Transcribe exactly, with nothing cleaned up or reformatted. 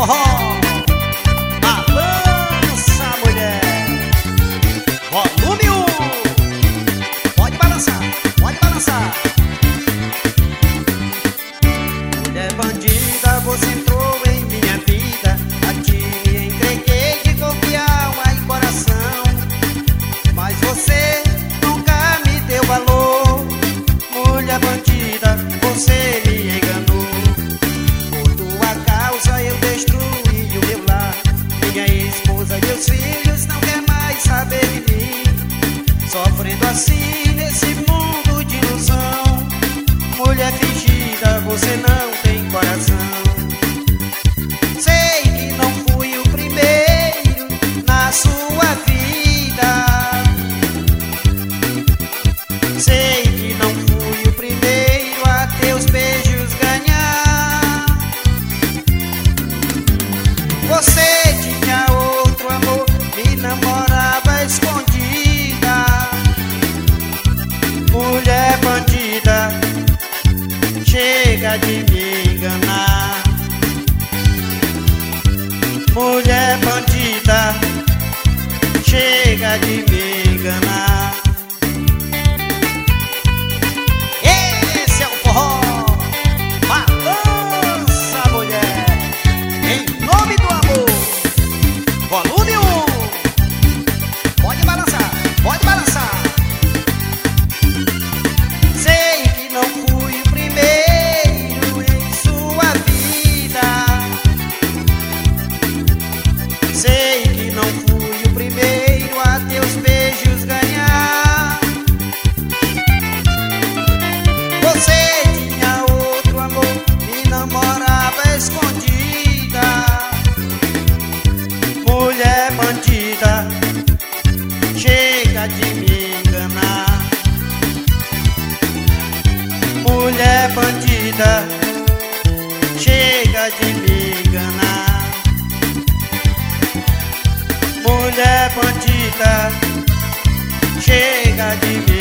forró. Balança, mulher. Volume um. Pode balançar, pode balançar. Mulher bandida, você entrou em minha vida. A ti me entreguei de corpo, alma e coração, mas você nunca me deu valor. Mulher bandida, você me enganou. Por tua causa eu destruí o meu lar. Minha esposa e meus filhos não quer mais saber de mim. Sofrendo assim nesse mundo de ilusão. Mulher fingida, você não tem coração. Sei que não fui o primeiro na sua vida. Sei que não fui o primeiro a teus beijos ganhar. Você tinha outro amor, me namorava escondida. Mulher bandida, chega de me enganar. Mulher bandida, chega de me enganar. Esse é o forró. Balança, mulher, em nome do amor. Volume um. Pode balançar, pode balançar. Sei que não fui o primeiro em sua vida. Sei que não fui o primeiro a teus beijos ganhar. Você tinha outro amor, me namorava escondida. Mulher bandida, chega de me enganar. Mulher bandida, chega de me enganar. Mulher bandida, chega de me